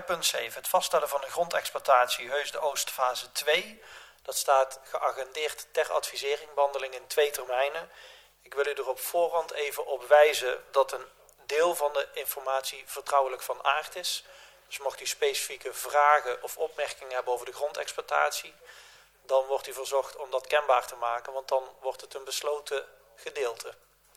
punt 7. Het vaststellen van de grondexploitatie Heus de Oost fase 2. Dat staat geagendeerd ter advisering, behandeling in 2 termijnen. Ik wil u er op voorhand even op wijzen dat een deel van de informatie vertrouwelijk van aard is. Dus mocht u specifieke vragen of opmerkingen hebben over de grondexploitatie, dan wordt u verzocht om dat kenbaar te maken, want dan wordt het een besloten gedeelte.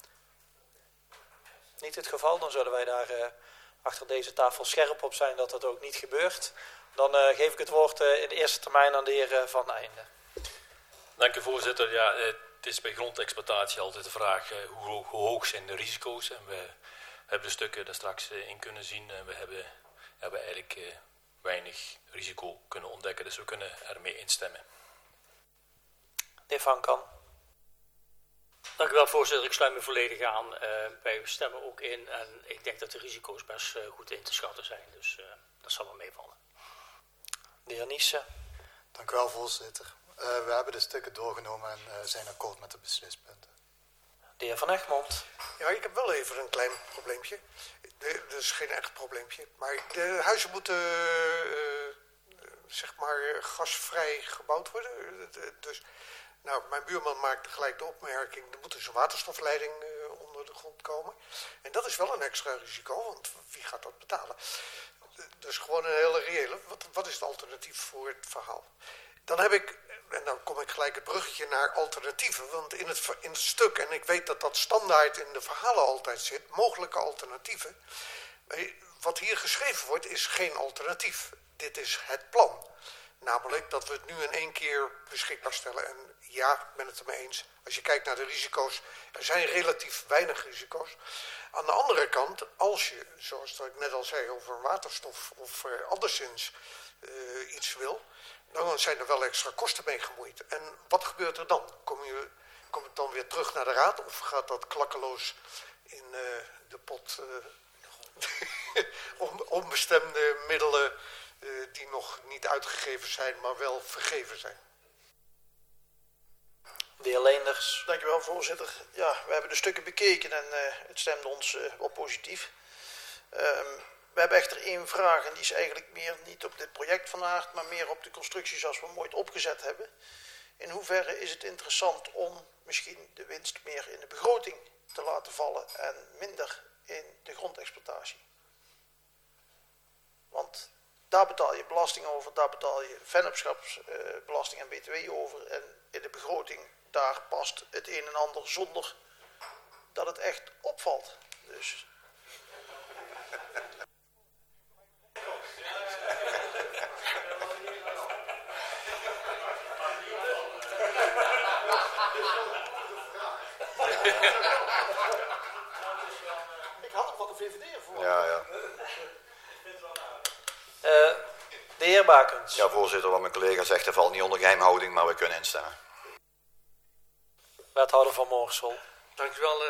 Niet het geval, dan zullen wij daar achter deze tafel scherp op zijn dat dat ook niet gebeurt. Dan geef ik het woord in de eerste termijn aan de heer Van Einde. Dank u, voorzitter. Ja, het is bij grondexploitatie altijd de vraag hoe hoog zijn de risico's. En we hebben de stukken daar straks in kunnen zien. En we hebben eigenlijk weinig risico kunnen ontdekken, dus we kunnen ermee instemmen. De heer Van Kan. Dank u wel, voorzitter. Ik sluit me volledig aan. Wij stemmen ook in en ik denk dat de risico's best goed in te schatten zijn. Dus dat zal wel meevallen. De heer Niesen. Dank u wel, voorzitter. We hebben de stukken doorgenomen en zijn akkoord met de beslispunten. De heer Van Egmond. Ja, ik heb wel even een klein probleempje. Dat is geen echt probleempje. Maar de huizen moeten, zeg maar, gasvrij gebouwd worden. Dus, nou, mijn buurman maakte gelijk de opmerking, er moet dus een waterstofleiding onder de grond komen. En dat is wel een extra risico, want wie gaat dat betalen? Dus gewoon een hele reële. Wat is het alternatief voor het verhaal? Dan heb ik, en dan kom ik gelijk het bruggetje naar alternatieven. Want in het stuk, en ik weet dat dat standaard in de verhalen altijd zit, mogelijke alternatieven. Wat hier geschreven wordt is geen alternatief. Dit is het plan. Namelijk dat we het nu in 1 keer beschikbaar stellen. En ja, ik ben het ermee eens. Als je kijkt naar de risico's, er zijn relatief weinig risico's. Aan de andere kant, als je, zoals ik net al zei, over een waterstof of anderszins iets wil, dan zijn er wel extra kosten mee gemoeid. En wat gebeurt er dan? Komt het dan weer terug naar de raad of gaat dat klakkeloos in de pot onbestemde middelen die nog niet uitgegeven zijn, maar wel vergeven zijn? De heer Leenders. Dank u wel, voorzitter. Ja, we hebben de stukken bekeken en het stemde ons wel positief. We hebben echter 1 vraag en die is eigenlijk meer niet op dit project van aard, maar meer op de constructie zoals we hem ooit opgezet hebben. In hoeverre is het interessant om misschien de winst meer in de begroting te laten vallen en minder in de grondexploitatie? Want daar betaal je belasting over, daar betaal je vennootschapsbelasting en btw over. En in de begroting, daar past het een en ander zonder dat het echt opvalt. Dus ik had hem van de VVD voor. Ja. De heer Bakens. Ja, voorzitter, wat mijn collega zegt, dat valt niet onder geheimhouding, maar we kunnen instemmen. Wethouder Van Moorsel. Dank u wel,